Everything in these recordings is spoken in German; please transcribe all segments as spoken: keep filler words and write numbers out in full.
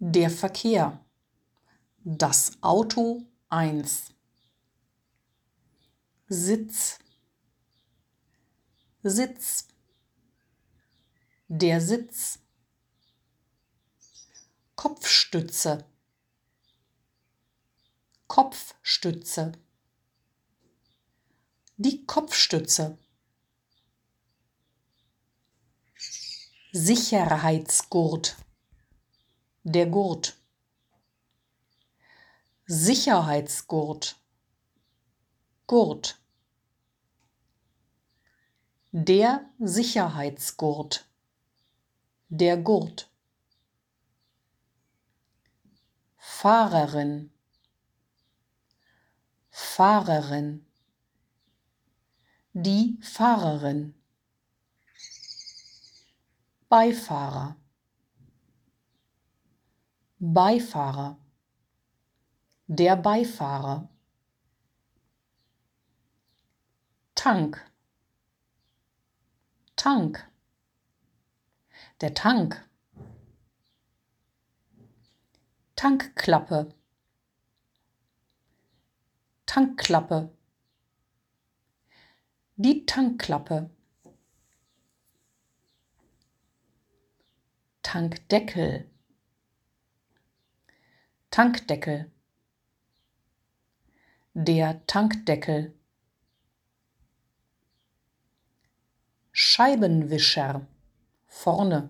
Der Verkehr. Das Auto eins. Sitz. Sitz. Der Sitz. Kopfstütze. Kopfstütze. Die Kopfstütze. Sicherheitsgurt. Der Gurt. Sicherheitsgurt. Gurt. Der Sicherheitsgurt. Der Gurt. Fahrerin. Fahrerin. Die Fahrerin. Beifahrer. Beifahrer. Der Beifahrer. Tank. Tank. Der Tank. Tankklappe. Tankklappe. Die Tankklappe. Tankdeckel. Tankdeckel. Der Tankdeckel. Scheibenwischer. Vorne.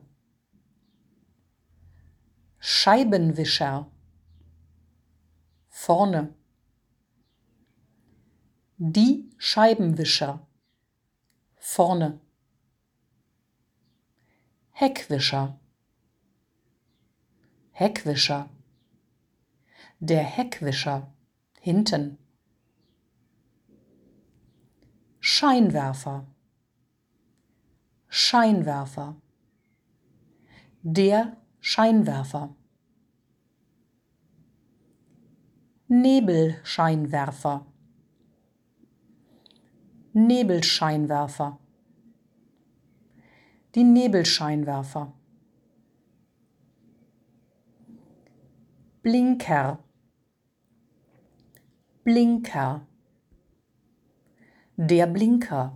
Scheibenwischer. Vorne. Die Scheibenwischer. Vorne. Heckwischer. Heckwischer. Der Heckwischer. Hinten. Scheinwerfer. Scheinwerfer. Der Scheinwerfer. Nebelscheinwerfer. Nebelscheinwerfer. Die Nebelscheinwerfer. Blinker. Blinker. Der Blinker.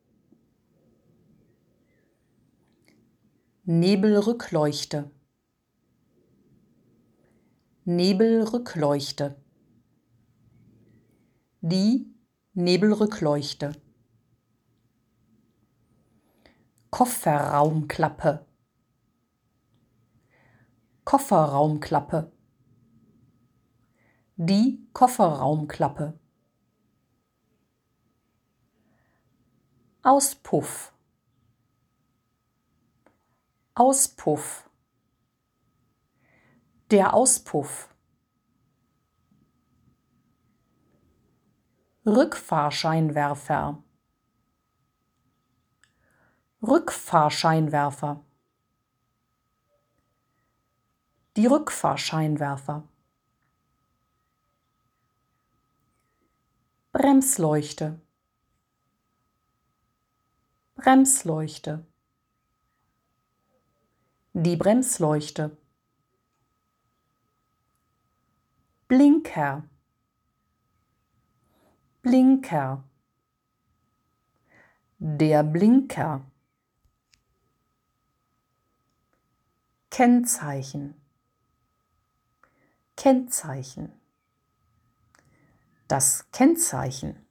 Nebelrückleuchte. Nebelrückleuchte. Die Nebelrückleuchte. Kofferraumklappe. Kofferraumklappe. Die Kofferraumklappe. Auspuff. Auspuff. Der Auspuff. Rückfahrscheinwerfer. Rückfahrscheinwerfer. Die Rückfahrscheinwerfer. Bremsleuchte. Bremsleuchte. Die Bremsleuchte. Blinker. Blinker. Der Blinker. Kennzeichen. Kennzeichen. Das Kennzeichen.